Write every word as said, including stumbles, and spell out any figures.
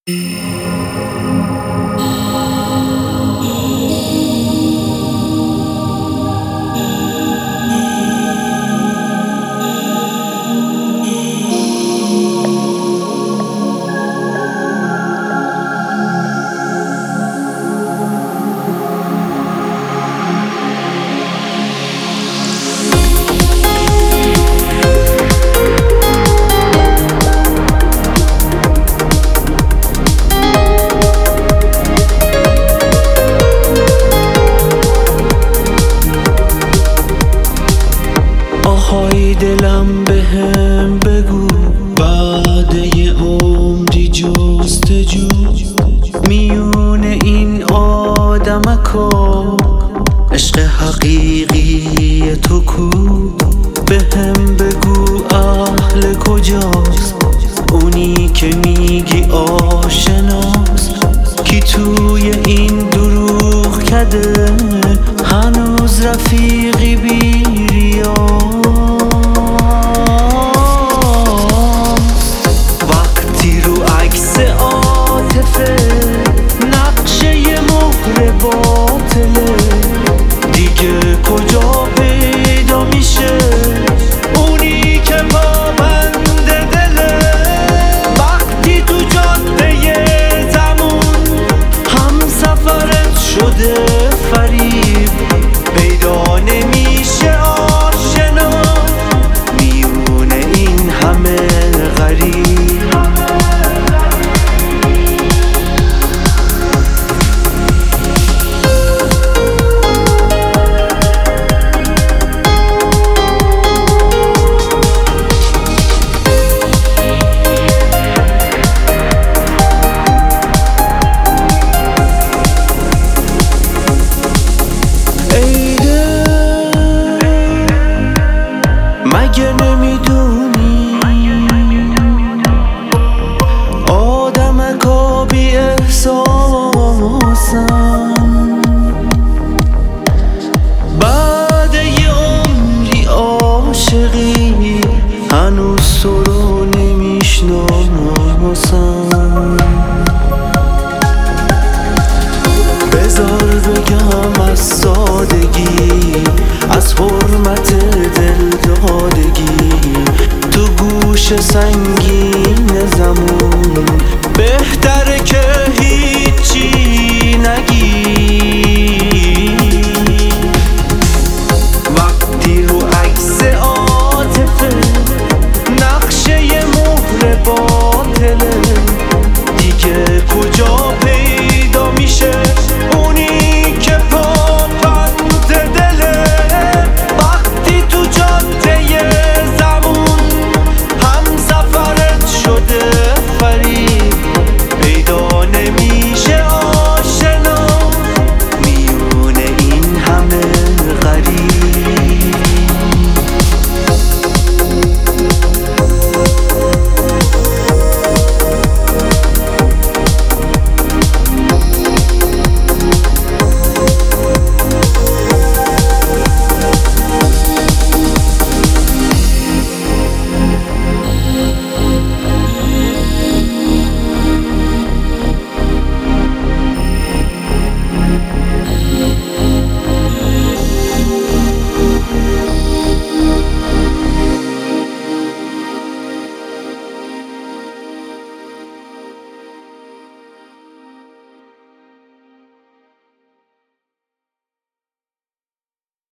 آهای دلم بهم بگو بعد یه عمری جستجو میون این آدمکا عشق حقیقی تو کو؟ بهم بگو اهل کجاست اونی که میگی آشناست، کی توی این دروغ کده هنوز رفیقی بی ریاست. وقتی رو عکس عاطفه نقشه یه مهر باطله، دیگه کجا پیدا میشه اونی که پابند دله؟ وقتی تو جاده زمون هم سفرت شده فریب، پیدا نمیشه آشنا میونه این همه غریب. مگه نمیدونی آدمکا بی احساسن؟ بعد یه عمری عاشقی هنوز تو رو نمیشناسن. بذار بگم از سادگی، از حرمت دل دادگی، تو گوش سنگین